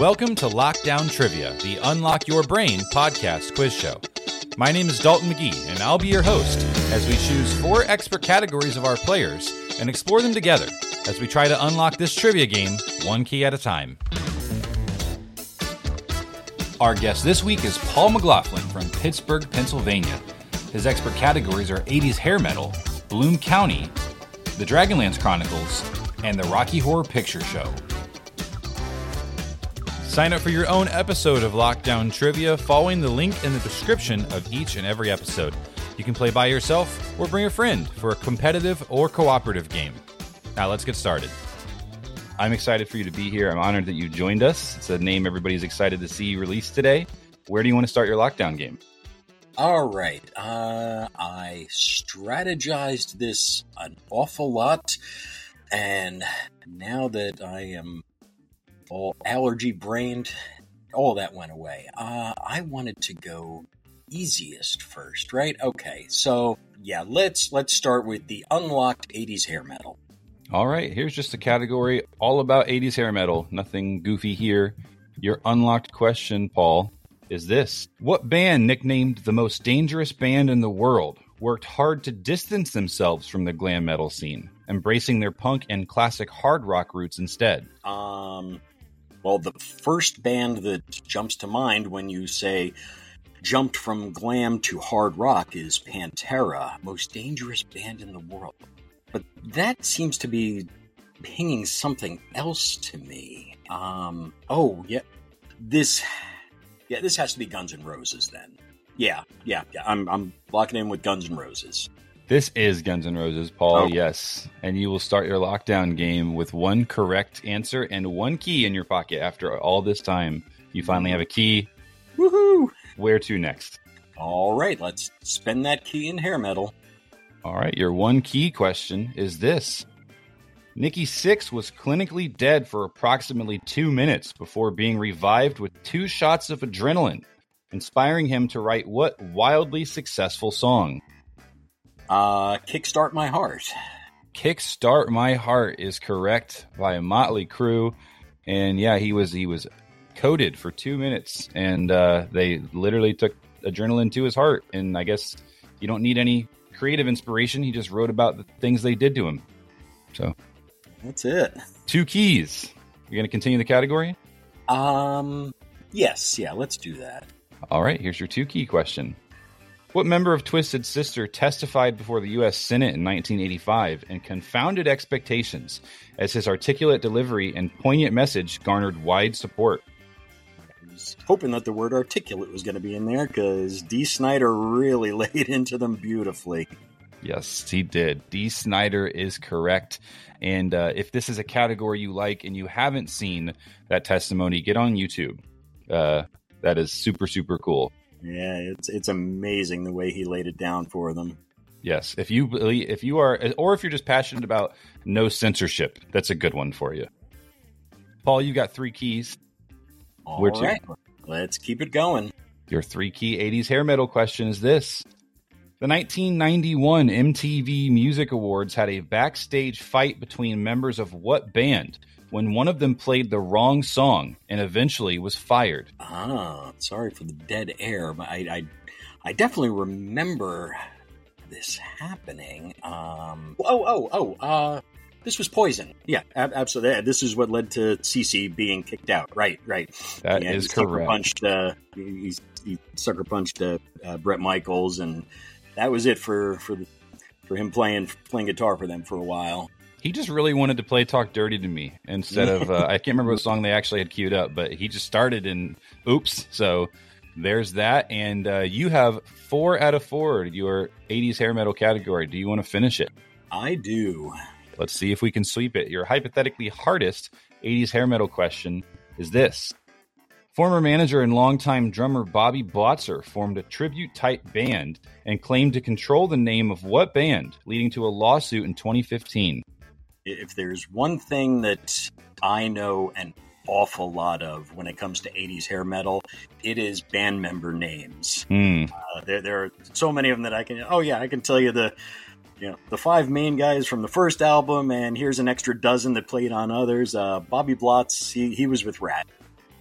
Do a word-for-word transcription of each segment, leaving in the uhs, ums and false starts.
Welcome to Lockdown Trivia, the Unlock Your Brain podcast quiz show. My name is Dalton McGee, and I'll be your host as we choose four expert categories of our players and explore them together as we try to unlock this trivia game one key at a time. Our guest this week is Paul McLaughlin from Pittsburgh, Pennsylvania. His expert categories are eighties hair metal, Bloom County, the Dragonlance Chronicles, and the Rocky Horror Picture Show. Sign up for your own episode of Lockdown Trivia following the link in the description of each and every episode. You can play by yourself or bring a friend for a competitive or cooperative game. Now let's get started. I'm excited for you to be here. I'm honored that you joined us. It's a name everybody's excited to see released today. Where do you want to start your lockdown game? All right. Uh, I strategized this an awful lot, and now that I am all allergy-brained, all that went away. Uh, I wanted to go easiest first, right? Okay, so yeah, let's let's start with the unlocked eighties hair metal. All right, here's just a category all about eighties hair metal. Nothing goofy here. Your unlocked question, Paul, is this. What band, nicknamed the most dangerous band in the world, worked hard to distance themselves from the glam metal scene, embracing their punk and classic hard rock roots instead? Um... Well, the first band that jumps to mind when you say jumped from glam to hard rock is Pantera, most dangerous band in the world. But that seems to be pinging something else to me. Um, oh, yeah, this, yeah, this has to be Guns N' Roses then. Yeah, yeah, yeah. I'm, I'm locking in with Guns N' Roses. This is Guns N' Roses, Paul, oh. yes. And you will start your lockdown game with one correct answer and one key in your pocket. After all this time, you finally have a key. Woohoo! Where to next? All right, let's spend that key in hair metal. All right, your one key question is this. Nikki Sixx was clinically dead for approximately two minutes before being revived with two shots of adrenaline, inspiring him to write what wildly successful song? Uh, Kickstart My Heart. Kickstart My Heart is correct by Motley Crue. And yeah, he was he was coded for two minutes. And uh, they literally took adrenaline to his heart. And I guess you don't need any creative inspiration. He just wrote about the things they did to him. So that's it. Two keys. You're going to continue the category? Um, yes. Yeah, let's do that. All right, here's your two key question. What member of Twisted Sister testified before the U S Senate in nineteen eighty-five and confounded expectations as his articulate delivery and poignant message garnered wide support? I was hoping that the word articulate was going to be in there because Dee Snider really laid into them beautifully. Yes, he did. Dee Snider is correct. And uh, if this is a category you like and you haven't seen that testimony, get on YouTube. Uh, that is super, super cool. Yeah, it's it's amazing the way he laid it down for them. Yes, if you if you are, or if you're just passionate about no censorship, that's a good one for you. Paul, you got three keys. All Where right, to? Let's keep it going. Your three key eighties hair metal question is this. The nineteen ninety-one M T V Music Awards had a backstage fight between members of what band when one of them played the wrong song and eventually was fired? Ah, sorry for the dead air, but I, I, I definitely remember this happening. Um, oh, oh, oh, uh, this was Poison. Yeah, ab- absolutely. This is what led to Cece being kicked out. Right, right. That yeah, is he sucker correct. Punched, uh, he, he sucker punched uh, uh, Bret Michaels, and that was it for for the, for him playing playing guitar for them for a while. He just really wanted to play Talk Dirty to Me instead of, uh, I can't remember what song they actually had queued up, but he just started and oops. So there's that. And uh, you have four out of four, your eighties hair metal category. Do you want to finish it? I do. Let's see if we can sweep it. Your hypothetically hardest eighties hair metal question is this. Former manager and longtime drummer Bobby Blotzer formed a tribute-type band and claimed to control the name of what band, leading to a lawsuit in twenty fifteen? If there's one thing that I know an awful lot of when it comes to eighties hair metal, it is band member names. Hmm. Uh, there, there are so many of them that I can, oh yeah, I can tell you the, you know, the five main guys from the first album, and here's an extra dozen that played on others. Uh, Bobby Blotz, he, he was with Rat.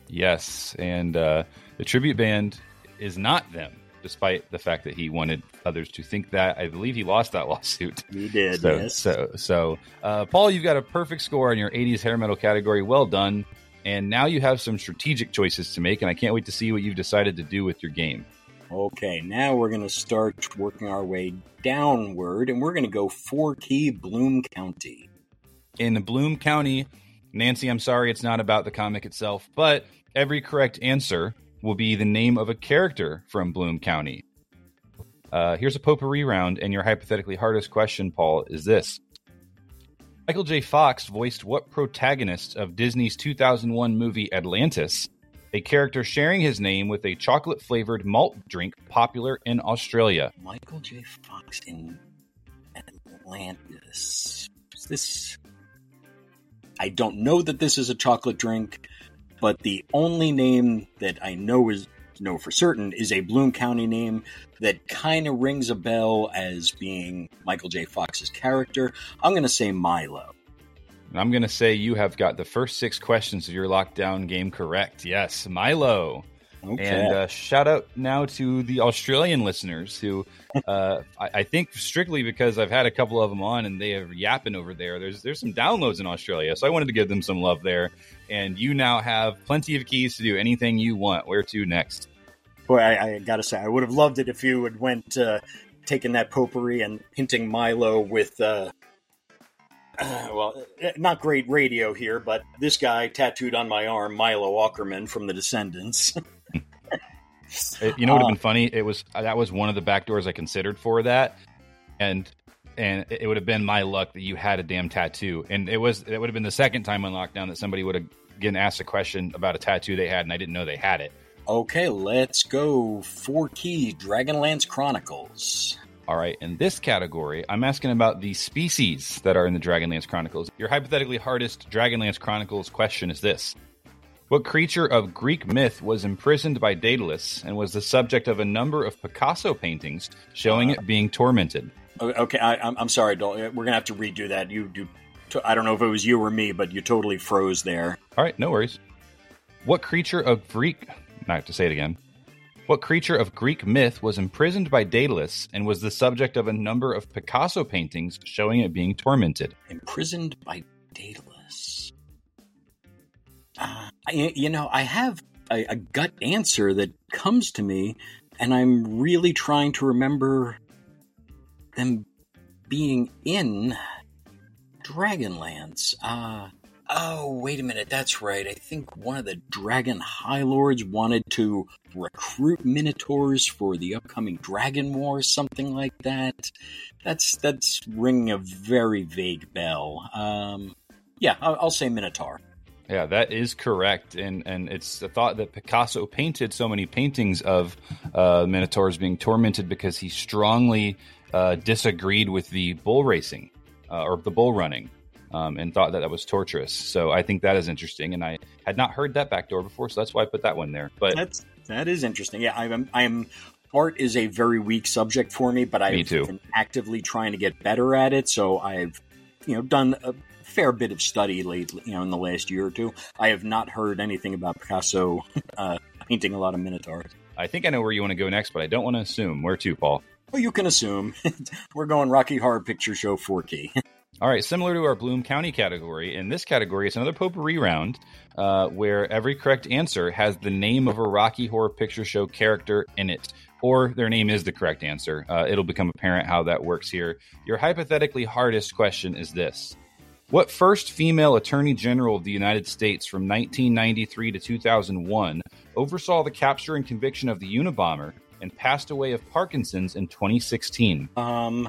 Yes, and uh, the tribute band is not them, despite the fact that he wanted others to think that. I believe he lost that lawsuit. He did, so, yes. So, so uh, Paul, you've got a perfect score in your eighties hair metal category. Well done. And now you have some strategic choices to make, and I can't wait to see what you've decided to do with your game. Okay, now we're going to start working our way downward, and we're going to go four-key Bloom County. In Bloom County, Nancy, I'm sorry it's not about the comic itself, but every correct answer will be the name of a character from Bloom County. Uh, here's a potpourri round, and your hypothetically hardest question, Paul, is this. Michael J. Fox voiced what protagonist of Disney's two thousand one movie Atlantis, a character sharing his name with a chocolate-flavored malt drink popular in Australia? Michael J. Fox in Atlantis. Is this... I don't know that this is a chocolate drink, but the only name that I know is know for certain is a Bloom County name that kind of rings a bell as being Michael J. Fox's character. I'm going to say Milo. I'm going to say you have got the first six questions of your lockdown game correct. Yes, Milo. Okay. And uh, shout out now to the Australian listeners who, uh, I, I think strictly because I've had a couple of them on and they are yapping over there. There's there's some downloads in Australia, so I wanted to give them some love there. And you now have plenty of keys to do anything you want. Where to next? Boy, I, I got to say, I would have loved it if you had went uh, taking that potpourri and hinting Milo with, uh, uh, well, not great radio here, but this guy tattooed on my arm, Milo Aukerman from The Descendants. It, you know what would have been funny? It was that was one of the back doors I considered for that, and and it would have been my luck that you had a damn tattoo, and it was it would have been the second time on lockdown that somebody would have again asked a question about a tattoo they had, and I didn't know they had it. Okay, let's go four key Dragonlance Chronicles. All right, in this category, I'm asking about the species that are in the Dragonlance Chronicles. Your hypothetically hardest Dragonlance Chronicles question is this. What creature of Greek myth was imprisoned by Daedalus and was the subject of a number of Picasso paintings showing uh, it being tormented? Okay, I, I'm, I'm sorry, Dol. We're going to have to redo that. You, you, I don't know if it was you or me, but you totally froze there. All right, no worries. What creature of Greek... I have to say it again. What creature of Greek myth was imprisoned by Daedalus and was the subject of a number of Picasso paintings showing it being tormented? Imprisoned by Daedalus. Uh, I, you know, I have a, a gut answer that comes to me, and I'm really trying to remember them being in Dragonlance. Uh, oh, wait a minute, that's right. I think one of the Dragon High Lords wanted to recruit Minotaurs for the upcoming Dragon War, something like that. That's that's ringing a very vague bell. Um, yeah, I'll, I'll say Minotaur. Yeah, that is correct, and and it's the thought that Picasso painted so many paintings of uh, Minotaurs being tormented because he strongly uh, disagreed with the bull racing uh, or the bull running, um, and thought that that was torturous. So I think that is interesting, and I had not heard that backdoor before, so that's why I put that one there. But that's that is interesting. Yeah, I'm I'm art is a very weak subject for me, but I've been actively trying to get better at it. So I've you know done a fair bit of study lately, you know, in the last year or two. I have not heard anything about Picasso uh, painting a lot of Minotaurs. I think I know where you want to go next, but I don't want to assume. Where to, Paul? Well, you can assume. We're going Rocky Horror Picture Show four key. All right, similar to our Bloom County category, in this category, it's another potpourri round uh, where every correct answer has the name of a Rocky Horror Picture Show character in it, or their name is the correct answer. Uh, it'll become apparent how that works here. Your hypothetically hardest question is this. What first female Attorney General of the United States from nineteen ninety-three to two thousand one oversaw the capture and conviction of the Unabomber and passed away of Parkinson's in twenty sixteen? Um,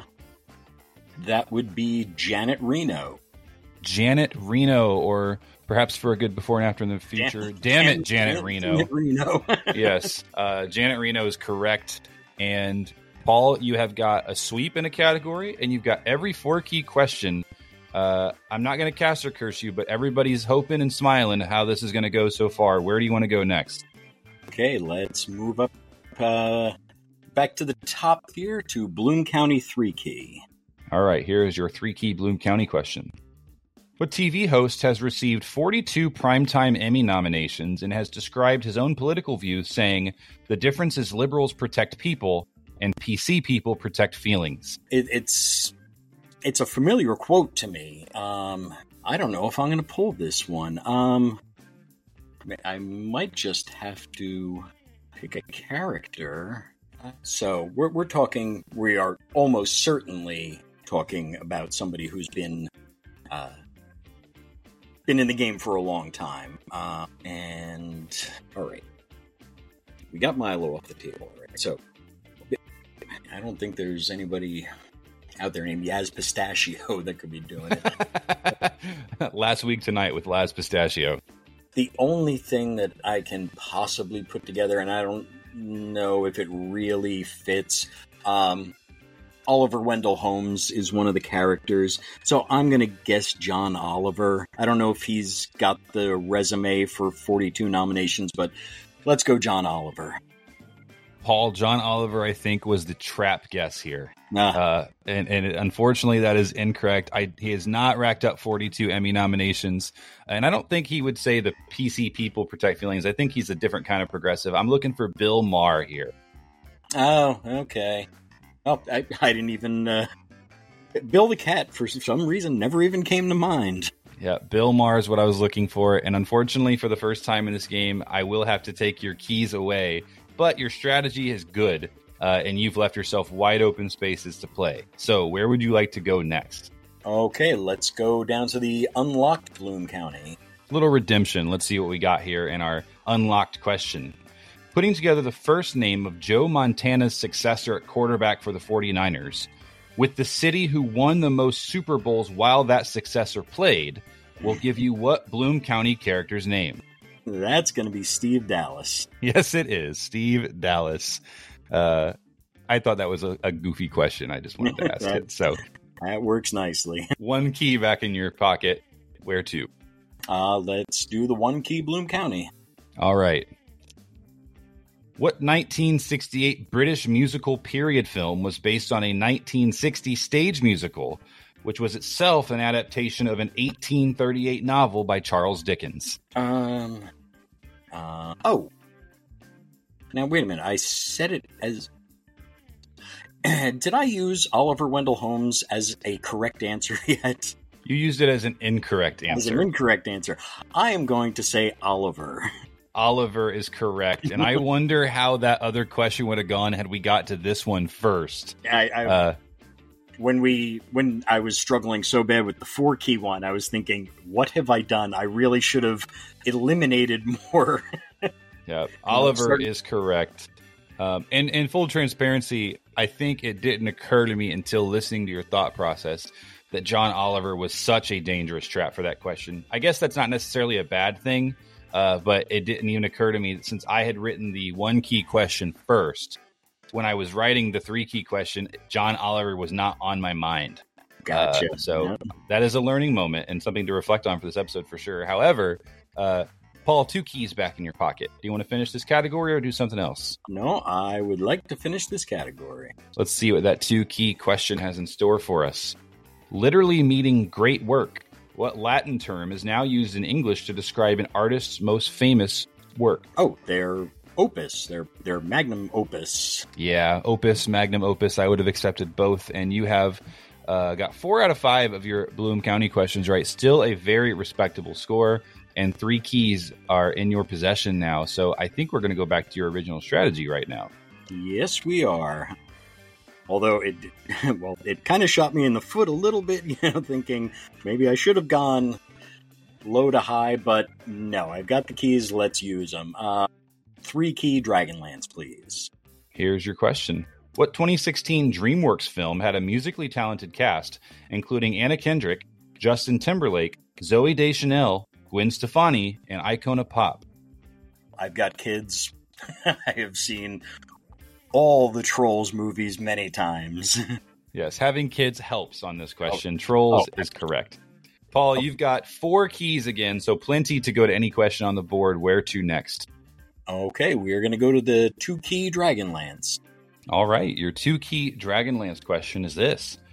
that would be Janet Reno. Janet Reno, or perhaps for a good before and after in the future, Jan- damn it, Janet, Janet Reno. Janet Reno. Yes, uh, Janet Reno is correct. And Paul, you have got a sweep in a category, and you've got every four-key question. Uh, I'm not going to cast or curse you, but everybody's hoping and smiling how this is going to go so far. Where do you want to go next? Okay, let's move up uh, back to the top here to Bloom County three key. All right, here is your three key Bloom County question. What T V host has received forty-two Primetime Emmy nominations and has described his own political views, saying, "The difference is liberals protect people and P C people protect feelings"? It, it's it's a familiar quote to me. Um, I don't know if I'm going to pull this one. Um, I might just have to pick a character. So we're we're talking. We are almost certainly talking about somebody who's been uh, been in the game for a long time. Uh, and all right, we got Milo off the table. Right? So I don't think there's anybody out there named Yaz Pistachio that could be doing it. Last week tonight with Laz Pistachio. The only thing that I can possibly put together, and I don't know if it really fits, um, Oliver Wendell Holmes is one of the characters, so I'm going to guess John Oliver. I don't know if he's got the resume for forty-two nominations, but let's go John Oliver. Paul, John Oliver, I think, was the trap guess here. Nah. Uh, and, and unfortunately, that is incorrect. I, he has not racked up forty-two Emmy nominations. And I don't think he would say the P C people protect feelings. I think he's a different kind of progressive. I'm looking for Bill Maher here. Oh, okay. Oh, I, I didn't even... Uh, Bill the Cat, for some reason, never even came to mind. Yeah, Bill Maher is what I was looking for. And unfortunately, for the first time in this game, I will have to take your keys away. But your strategy is good, uh, and you've left yourself wide open spaces to play. So where would you like to go next? Okay, let's go down to the unlocked Bloom County. Little redemption. Let's see what we got here in our unlocked question. Putting together the first name of Joe Montana's successor at quarterback for the forty-niners, with the city who won the most Super Bowls while that successor played, will give you what Bloom County character's name? That's going to be Steve Dallas. Yes, it is. Steve Dallas. Uh, I thought that was a, a goofy question. I just wanted to ask that, it. So that works nicely. One key back in your pocket. Where to? Uh, let's do the one key Bloom County. All right. What nineteen sixty-eight British musical period film was based on a nineteen sixty stage musical, which was itself an adaptation of an eighteen thirty-eight novel by Charles Dickens? Um. Uh, oh. Now, wait a minute. I said it as... Did I use Oliver Wendell Holmes as a correct answer yet? You used it as an incorrect answer. As an incorrect answer. I am going to say Oliver. Oliver is correct. And I wonder how that other question would have gone had we got to this one first. I... I uh, When we, when I was struggling so bad with the four key one, I was thinking, what have I done? I really should have eliminated more. Yeah, Oliver is correct. Um, and in full transparency, I think it didn't occur to me until listening to your thought process that John Oliver was such a dangerous trap for that question. I guess that's not necessarily a bad thing, uh, but it didn't even occur to me that since I had written the one key question first, when I was writing the three key question, John Oliver was not on my mind. Gotcha. Uh, so yeah. That is a learning moment and something to reflect on for this episode for sure. However, uh, Paul, two keys back in your pocket. Do you want to finish this category or do something else? No, I would like to finish this category. Let's see what that two key question has in store for us. Literally meaning great work. What Latin term is now used in English to describe an artist's most famous work? Oh, they're opus. They're, they're magnum opus. Yeah, opus, magnum opus. I would have accepted both. And you have uh, got four out of five of your Bloom County questions right. Still a very respectable score. And three keys are in your possession now. So I think we're going to go back to your original strategy right now. Yes, we are. Although it, well, it kind of shot me in the foot a little bit, you know, thinking maybe I should have gone low to high, but no, I've got the keys. Let's use them. Uh, three key Dragonlance, please. Here's your question. What twenty sixteen DreamWorks film had a musically talented cast, including Anna Kendrick, Justin Timberlake, Zooey Deschanel, Gwen Stefani, and Icona Pop? I've got kids. I have seen all the Trolls movies many times. Yes, having kids helps on this question. Oh. Trolls oh. is correct. Paul, you've got four keys again, so plenty to go to any question on the board. Where to next? Okay, we are going to go to the two-key Dragonlance. All right, your two-key Dragonlance question is this.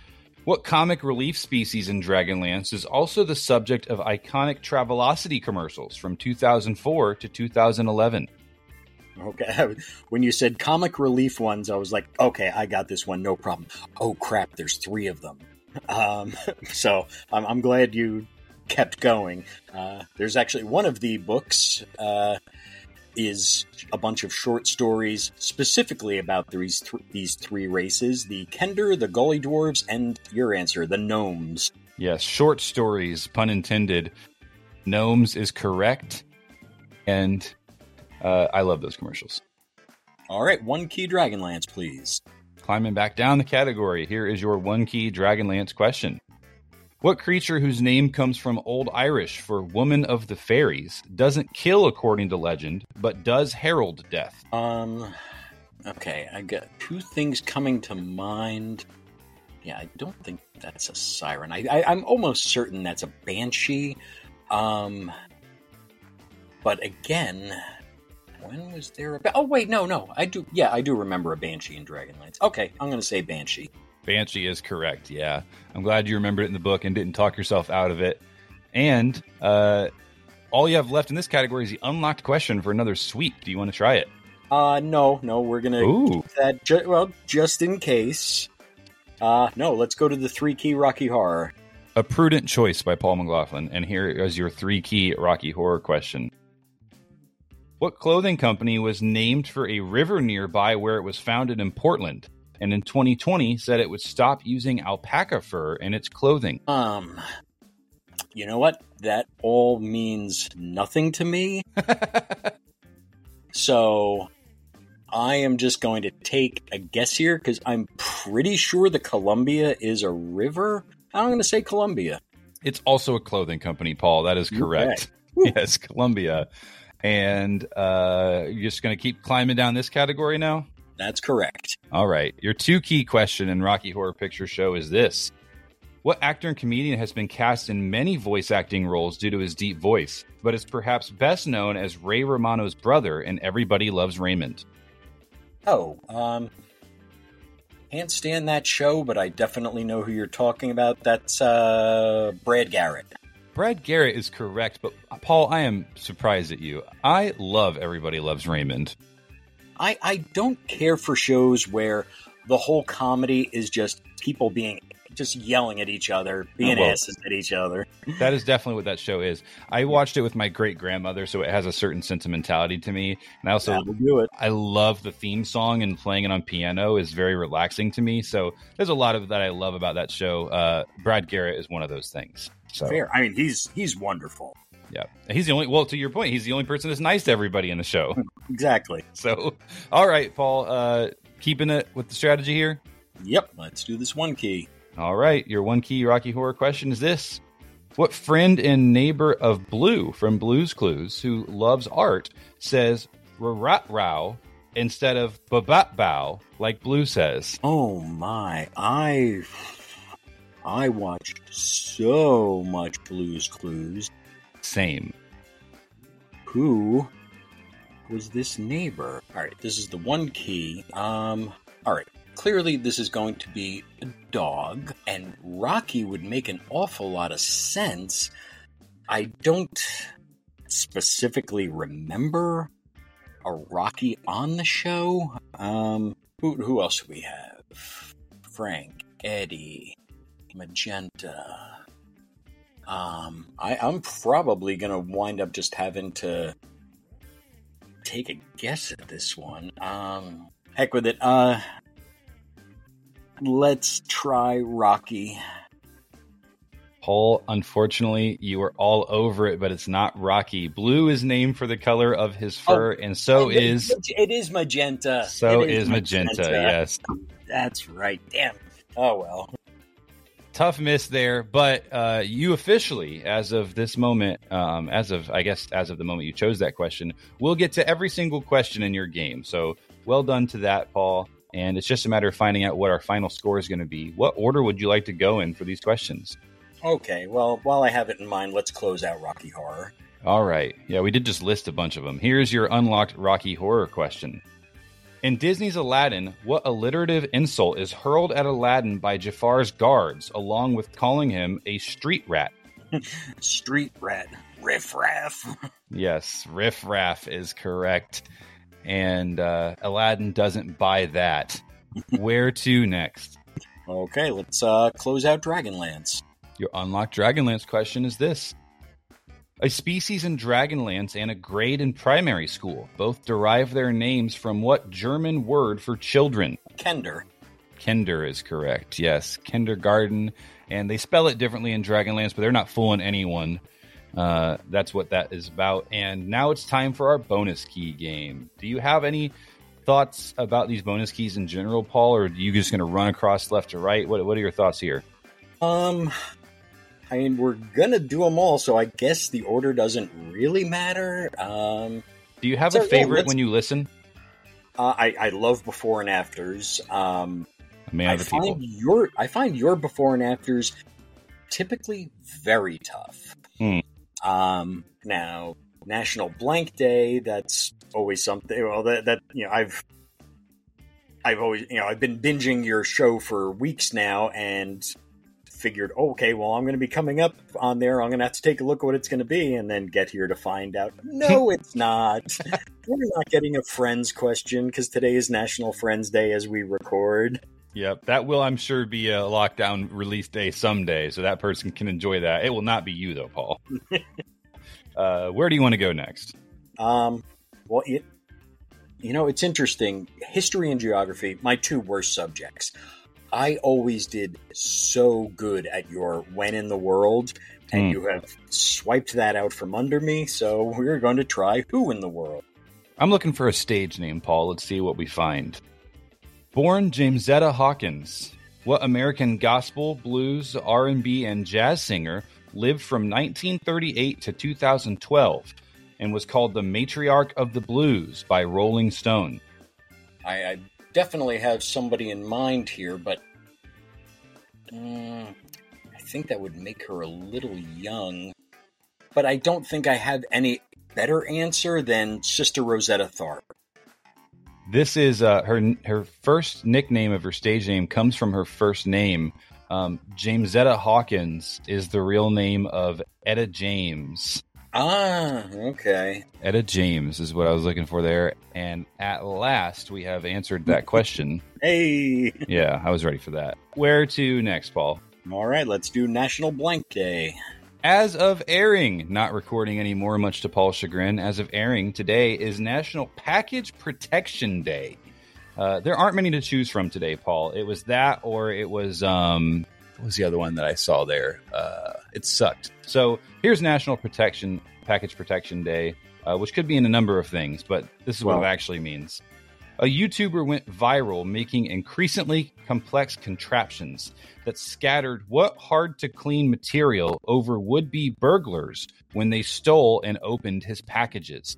What comic relief species in Dragonlance is also the subject of iconic Travelocity commercials from two thousand four to two thousand eleven? Okay, when you said comic relief ones, I was like, okay, I got this one, no problem. Oh crap, there's three of them. Um, so I'm, I'm glad you kept going. Uh, there's actually one of the books uh, is a bunch of short stories specifically about these th- these three races: the Kender, the Gully Dwarves, and your answer, the Gnomes. Yes, short stories, pun intended. Gnomes is correct, and uh, I love those commercials. All right, one key Dragonlance, please. Climbing back down the category, here is your one key Dragonlance question. What creature whose name comes from Old Irish for woman of the fairies doesn't kill according to legend, but does herald death? Um, okay, I got two things coming to mind. Yeah, I don't think that's a siren. I, I, I'm almost certain that's a banshee. Um, but again, when was there a... Ba- oh, wait, no, no. I do. Yeah, I do remember a banshee in Dragonlance. Okay, I'm going to say banshee. Banshee is correct, yeah. I'm glad you remembered it in the book and didn't talk yourself out of it. And uh, all you have left in this category is the unlocked question for another sweep. Do you want to try it? Uh, no, no, we're going to keep that, ju- well, just in case. Uh, no, let's go to the three-key Rocky Horror. A Prudent Choice by Paul McLaughlin. And here is your three-key Rocky Horror question. What clothing company was named for a river nearby where it was founded in Portland, and in twenty twenty said it would stop using alpaca fur in its clothing? Um, you know what? That all means nothing to me. So I am just going to take a guess here because I'm pretty sure the Columbia is a river. I'm going to say Columbia. It's also a clothing company, Paul. That is correct. Okay. Yes, Columbia. And uh, you're just going to keep climbing down this category now? That's correct. All right. Your two key question in Rocky Horror Picture Show is this. What actor and comedian has been cast in many voice acting roles due to his deep voice, but is perhaps best known as Ray Romano's brother in Everybody Loves Raymond? Oh, um, can't stand that show, but I definitely know who you're talking about. That's uh, Brad Garrett. Brad Garrett is correct, but Paul, I am surprised at you. I love Everybody Loves Raymond. I, I don't care for shows where the whole comedy is just people being just yelling at each other, being oh, well, asses at each other. That is definitely what that show is. I watched it with my great grandmother, so it has a certain sentimentality to me. And I also That'll do it. I love the theme song, and playing it on piano is very relaxing to me. So there's a lot of that I love about that show. Uh, Brad Garrett is one of those things. So. Fair. I mean, he's he's wonderful. Yeah, he's the only. Well, to your point, he's the only person that's nice to everybody in the show. Exactly. So, all right, Paul, uh, keeping it with the strategy here. Yep. Let's do this one key. All right, your one key Rocky Horror question is this: what friend and neighbor of Blue from Blue's Clues, who loves art, says "rat row" instead of "babat bow" like Blue says? Oh my! I I watched so much Blue's Clues. Same. Who was this neighbor? All right, this is the one key. Um, all right. Clearly, this is going to be a dog, and Rocky would make an awful lot of sense. I don't specifically remember a Rocky on the show. Um, who, who else do we have? Frank, Eddie, Magenta. Um, I, I'm probably going to wind up just having to take a guess at this one. Um, heck with it. Uh, let's try Rocky. Paul, unfortunately, you are all over it, but it's not Rocky. Blue is named for the color of his fur, oh, and so it, is... It is Magenta. So it is, is magenta, magenta, yes. That's right. Damn. Oh, well. Tough miss there, but uh, you officially, as of this moment, um, as of, I guess, as of the moment you chose that question, will get to every single question in your game. So well done to that, Paul. And it's just a matter of finding out what our final score is going to be. What order would you like to go in for these questions? Okay, well, while I have it in mind, let's close out Rocky Horror. All right. Yeah, we did just list a bunch of them. Here's your unlocked Rocky Horror question. In Disney's Aladdin, what alliterative insult is hurled at Aladdin by Jafar's guards, along with calling him a street rat? Street rat. Riff raff. Yes, riff raff is correct. And uh, Aladdin doesn't buy that. Where to next? Okay, let's uh, close out Dragonlance. Your unlocked Dragonlance question is this. A species in Dragonlance and a grade in primary school both derive their names from what German word for children? Kender. Kinder is correct, yes. Kindergarten. And they spell it differently in Dragonlance, but they're not fooling anyone. Uh, that's what that is about. And now it's time for our bonus key game. Do you have any thoughts about these bonus keys in general, Paul, or are you just going to run across left to right? What What are your thoughts here? Um... I mean, we're going to do them all, so I guess the order doesn't really matter. Um, do you have so, a favorite yeah, when you listen? Uh, I, I love before and afters. Um, Man I of the find people. your I find your before and afters typically very tough. Hmm. Um, now, National Blank Day, that's always something. Well, that that you know, I've I've always you know I've been binging your show for weeks now, and figured, oh, okay, well, I'm going to be coming up on there. I'm going to have to take a look at what it's going to be, and then get here to find out. No, it's not. We're not getting a Friends question because today is National Friends Day as we record. Yep, that will, I'm sure, be a lockdown release day someday, so that person can enjoy that. It will not be you, though, Paul. uh, where do you want to go next? Um, well, it, you know, it's interesting. History and geography, my two worst subjects. I always did so good at your when in the world, and mm. you have swiped that out from under me, so we're going to try who in the world. I'm looking for a stage name, Paul. Let's see what we find. Born Jamesetta Hawkins, what American gospel, blues, R and B, and jazz singer lived from nineteen thirty-eight to two thousand twelve and was called the Matriarch of the Blues by Rolling Stone? I... I definitely have somebody in mind here, but um, I think that would make her a little young. But I don't think I have any better answer than Sister Rosetta Tharpe. This is uh, her her first nickname of her stage name comes from her first name. Um, Jamesetta Hawkins is the real name of Etta James. Ah, okay. Etta James is what I was looking for there. And at last, we have answered that question. Hey! Yeah, I was ready for that. Where to next, Paul? All right, let's do National Blank Day. As of airing, not recording anymore, much to Paul's chagrin, as of airing, today is National Package Protection Day. Uh, there aren't many to choose from today, Paul. It was that, or it was... Um, what was the other one that I saw there? Uh, it sucked. So here's National Protection Package Protection Day, uh, which could be in a number of things, but this is well, what it actually means. A YouTuber went viral making increasingly complex contraptions that scattered what hard-to-clean material over would-be burglars when they stole and opened his packages.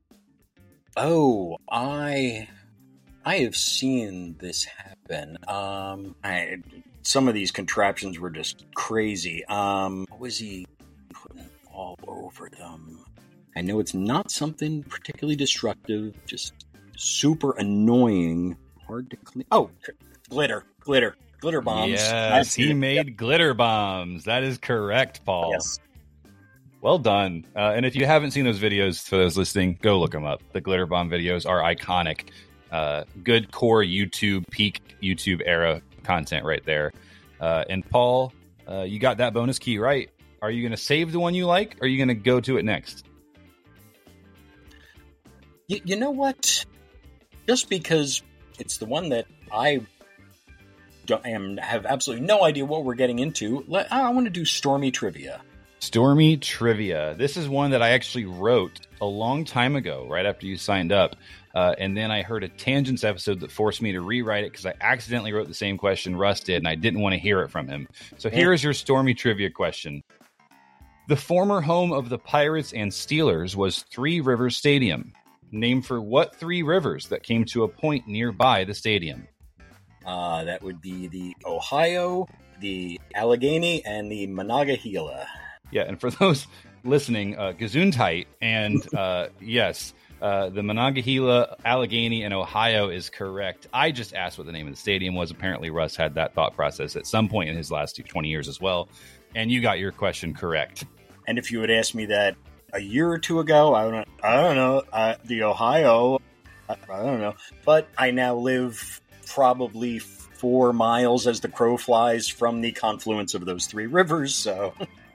Oh, I I have seen this happen. Um, I, some of these contraptions were just crazy. Um, what was he putting all over them? I know it's not something particularly destructive, just super annoying, hard to clean. Oh, glitter, glitter, glitter bombs. Yes, he made yep. glitter bombs. That is correct, Paul. Yes. Well done. Uh, and if you haven't seen those videos, for those listening, go look them up. The glitter bomb videos are iconic. Uh, good core YouTube, peak YouTube era content right there. Uh, and Paul, uh, you got that bonus key right. Are you going to save the one you like, or are you going to go to it next? You, you know what? Just because it's the one that I don't, am, have absolutely no idea what we're getting into, let, I want to do Stormy Trivia. Stormy Trivia. This is one that I actually wrote a long time ago, right after you signed up. Uh, and then I heard a Tangents episode that forced me to rewrite it because I accidentally wrote the same question Russ did, and I didn't want to hear it from him. So yeah. Here is your Stormy Trivia question. The former home of the Pirates and Steelers was Three Rivers Stadium. Named for what three rivers that came to a point nearby the stadium? Uh, that would be the Ohio, the Allegheny, and the Monongahela. Yeah, and for those listening, uh, Gesundheit, and uh, yes, Uh, the Monongahela, Allegheny, and Ohio is correct. I just asked what the name of the stadium was. Apparently, Russ had that thought process at some point in his last twenty years as well. And you got your question correct. And if you had asked me that a year or two ago, I don't, I don't know, uh, the Ohio, I, I don't know. But I now live probably four miles as the crow flies from the confluence of those three rivers. So,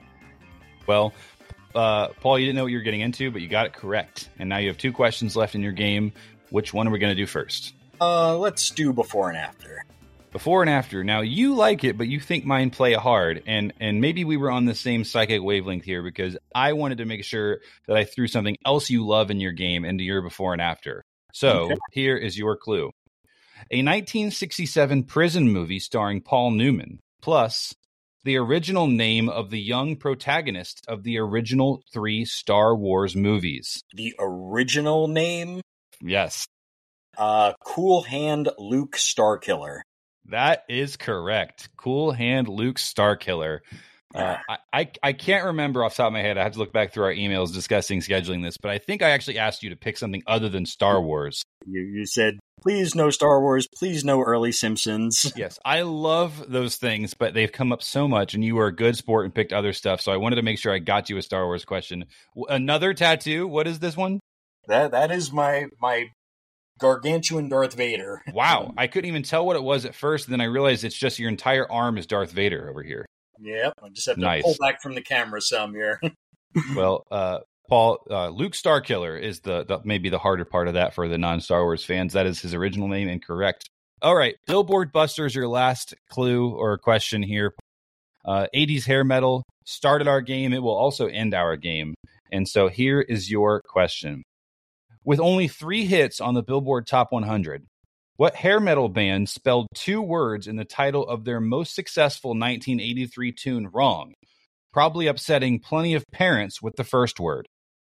well, uh, Paul, you didn't know what you were getting into, but you got it correct. And now you have two questions left in your game. Which one are we going to do first? Uh, let's do before and after. Before and after. Now, you like it, but you think mine play hard. And and maybe we were on the same psychic wavelength here because I wanted to make sure that I threw something else you love in your game into your before and after. So okay. Here is your clue. A nineteen sixty-seven prison movie starring Paul Newman, plus the original name of the young protagonist of the original three Star Wars movies. The original name? Yes. Uh, Cool Hand Luke Starkiller. That is correct. Cool Hand Luke Starkiller. Uh, I, I I can't remember off the top of my head. I have to look back through our emails discussing scheduling this, but I think I actually asked you to pick something other than Star Wars. You you said, please no Star Wars, please no early Simpsons. Yes, I love those things, but they've come up so much, and you were a good sport and picked other stuff, so I wanted to make sure I got you a Star Wars question. Another tattoo? What is this one? That That is my my... gargantuan Darth Vader. Wow, I couldn't even tell what it was at first, and then I realized it's just your entire arm is Darth Vader over here. Yep, I just have to nice. pull back from the camera some here. Well, uh, Paul, uh, Luke Starkiller is the, the maybe the harder part of that for the non-Star Wars fans. That is his original name, and correct. All right, Billboard Buster is your last clue or question here. Uh, eighties hair metal started our game. It will also end our game. And so here is your question. With only three hits on the Billboard Top one hundred, what hair metal band spelled two words in the title of their most successful nineteen eighty-three tune wrong, probably upsetting plenty of parents with the first word?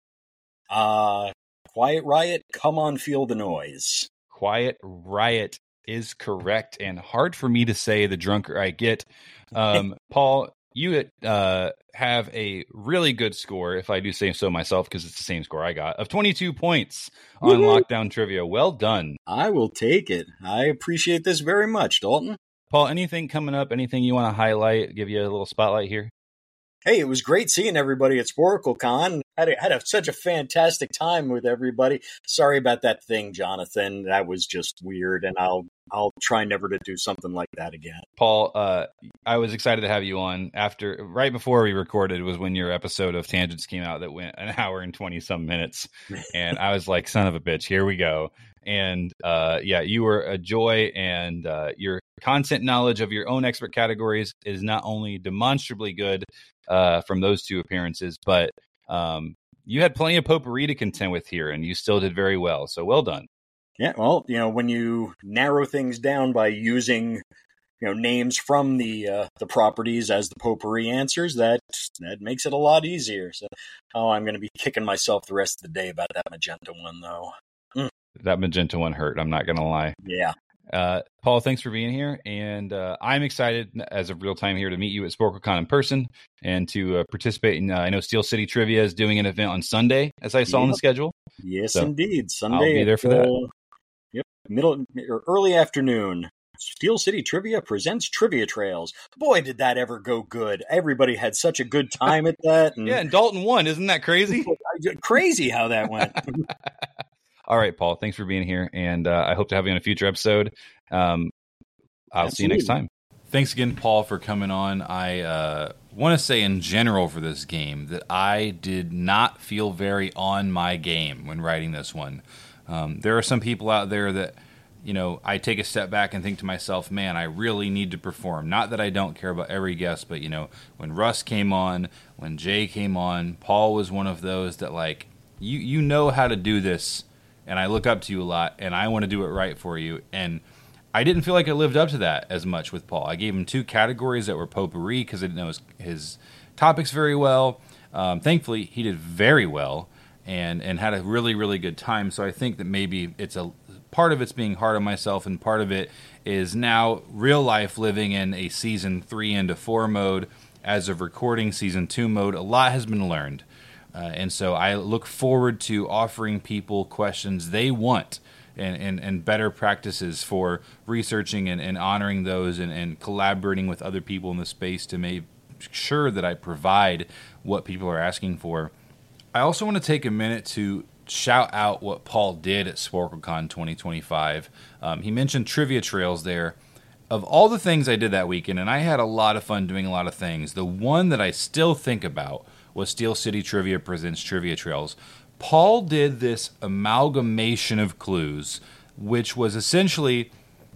Uh, Quiet Riot, Come On Feel the Noise. Quiet Riot is correct, and hard for me to say the drunker I get. Um, Paul, you uh, have a really good score, if I do say so myself, because it's the same score I got, of twenty-two points on Woo-hoo! Lockdown Trivia. Well done. I will take it. I appreciate this very much, Dalton. Paul, anything coming up? Anything you want to highlight? Give you a little spotlight here? Hey, it was great seeing everybody at SporkleCon. Had a, had a, such a fantastic time with everybody. Sorry about that thing, Jonathan. That was just weird, and I'll I'll try never to do something like that again. Paul, uh, I was excited to have you on. After right before we recorded was when your episode of Tangents came out that went an hour and twenty some minutes, and I was like, "Son of a bitch, here we go." And uh, yeah, you were a joy, and uh, your content knowledge of your own expert categories is not only demonstrably good uh, from those two appearances, but um, you had plenty of potpourri to contend with here, and you still did very well. So well done. Yeah, well, you know, when you narrow things down by using, you know, names from the uh, the properties as the potpourri answers, that that makes it a lot easier. So, oh, I'm going to be kicking myself the rest of the day about that magenta one, though. Mm. That magenta one hurt. I'm not going to lie. Yeah. Uh, Paul, thanks for being here, and uh, I'm excited as of real time here to meet you at SporkleCon in person and to uh, participate in. Uh, I know Steel City Trivia is doing an event on Sunday, as I saw yep. on the schedule. Yes, so indeed. Sunday. I'll be there for that. Uh, yep, middle or early afternoon. Steel City Trivia presents Trivia Trails. Boy, did that ever go good! Everybody had such a good time at that. And yeah, and Dalton won. Isn't that crazy? Crazy how that went. All right, Paul, thanks for being here, and uh, I hope to have you on a future episode. Um, I'll Absolutely. see you next time. Thanks again, Paul, for coming on. I uh, want to say in general for this game that I did not feel very on my game when writing this one. Um, there are some people out there that, you know, I take a step back and think to myself, man, I really need to perform. Not that I don't care about every guest, but, you know, when Russ came on, when Jay came on, Paul was one of those that, like, you you know how to do this, and I look up to you a lot, and I want to do it right for you. And I didn't feel like I lived up to that as much with Paul. I gave him two categories that were potpourri because I didn't know his, his topics very well. Um, thankfully, he did very well and, and had a really, really good time. So I think that maybe it's a part of it's being hard on myself, and part of it is now real life living in a season three into four mode as of recording season two mode. A lot has been learned. Uh, and so I look forward to offering people questions they want and, and, and better practices for researching and, and honoring those and, and collaborating with other people in the space to make sure that I provide what people are asking for. I also want to take a minute to shout out what Paul did at SporkleCon twenty twenty-five. Um, he mentioned Trivia Trails there. Of all the things I did that weekend, and I had a lot of fun doing a lot of things, the one that I still think about was Steel City Trivia Presents Trivia Trails. Paul did this amalgamation of clues, which was essentially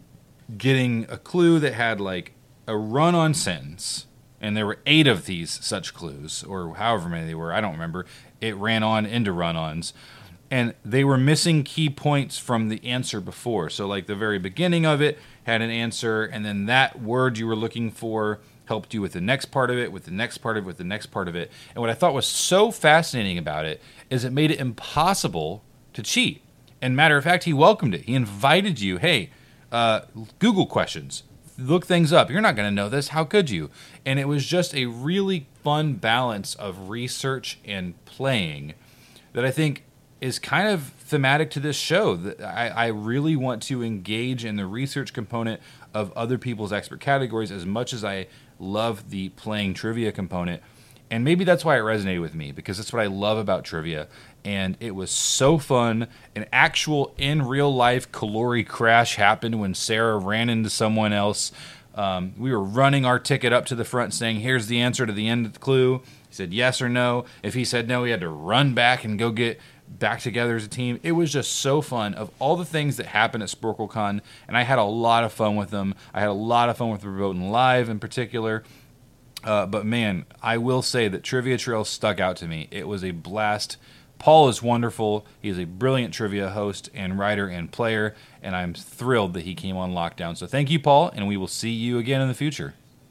getting a clue that had like a run-on sentence, and there were eight of these such clues, or however many they were, I don't remember. It ran on into run-ons, and they were missing key points from the answer before. So like the very beginning of it had an answer, and then that word you were looking for helped you with the next part of it, with the next part of it, with the next part of it. And what I thought was so fascinating about it is it made it impossible to cheat. And matter of fact, he welcomed it. He invited you, hey, uh, Google questions. Look things up. You're not going to know this. How could you? And it was just a really fun balance of research and playing that I think is kind of thematic to this show. That I, I really want to engage in the research component of other people's expert categories as much as I love the playing trivia component. And maybe that's why it resonated with me, because that's what I love about trivia. And it was so fun. An actual, in real life, Kalori crash happened when Sarah ran into someone else. Um, we were running our ticket up to the front saying, here's the answer to the end of the clue. He said yes or no. If he said no, he had to run back and go get back together as a team. It was just so fun. Of all the things that happened at SporkleCon, and I had a lot of fun with them. I had a lot of fun with Verboten Live in particular. Uh, but man, I will say that Trivia Trails stuck out to me. It was a blast. Paul is wonderful. He is a brilliant trivia host and writer and player, and I'm thrilled that he came on Lockdown. So thank you, Paul, and we will see you again in the future.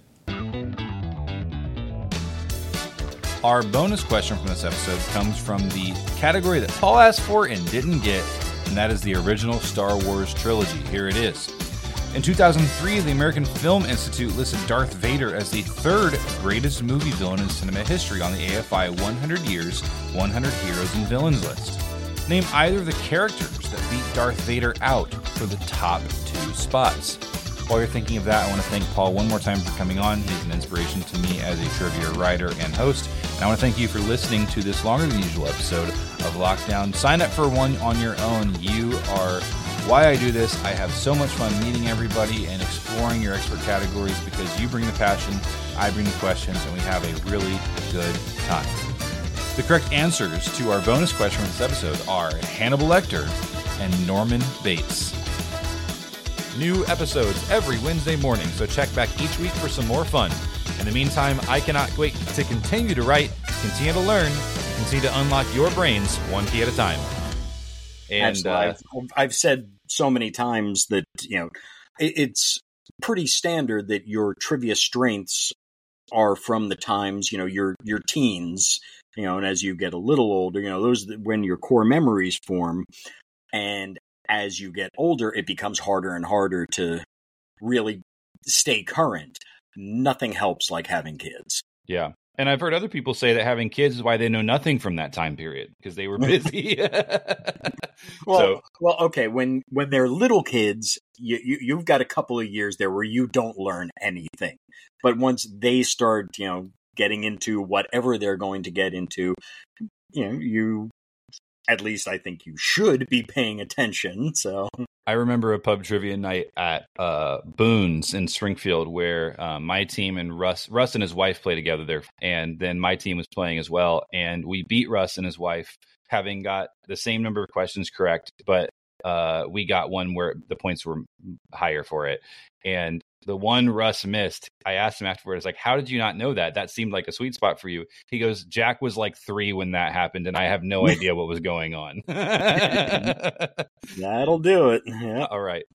Our bonus question from this episode comes from the category that Paul asked for and didn't get, and that is the original Star Wars trilogy. Here it is. In two thousand three, the American Film Institute listed Darth Vader as the third greatest movie villain in cinema history on the A F I one hundred Years, one hundred Heroes and Villains list. Name either of the characters that beat Darth Vader out for the top two spots. While you're thinking of that, I want to thank Paul one more time for coming on. He's an inspiration to me as a trivia writer and host. And I want to thank you for listening to this longer than usual episode of Lockdown. Sign up for one on your own. You are why I do this. I have so much fun meeting everybody and exploring your expert categories because you bring the passion, I bring the questions, and we have a really good time. The correct answers to our bonus question from this episode are Hannibal Lecter and Norman Bates. New episodes every Wednesday morning, so check back each week for some more fun. In the meantime, I cannot wait to continue to write, continue to learn, continue to unlock your brains one key at a time. And uh, I've, I've said so many times that, you know, it, it's pretty standard that your trivia strengths are from the times, you know, your your teens, you know, and as you get a little older, you know, those are when your core memories form. And as you get older, it becomes harder and harder to really stay current. Nothing helps like having kids. Yeah. And I've heard other people say that having kids is why they know nothing from that time period, because they were busy. well, so. well, okay. When when they're little kids, you, you you've got a couple of years there where you don't learn anything. But once they start, you know, getting into whatever they're going to get into, you know, you at least I think you should be paying attention. So. I remember a pub trivia night at uh, Boone's in Springfield where uh, my team and Russ, Russ and his wife play together there. And then my team was playing as well. And we beat Russ and his wife, having got the same number of questions correct. But uh, we got one where the points were higher for it. And the one Russ missed, I asked him afterwards, like, how did you not know that? That seemed like a sweet spot for you. He goes, Jack was like three when that happened, and I have no idea what was going on. That'll do it. Yeah. All right.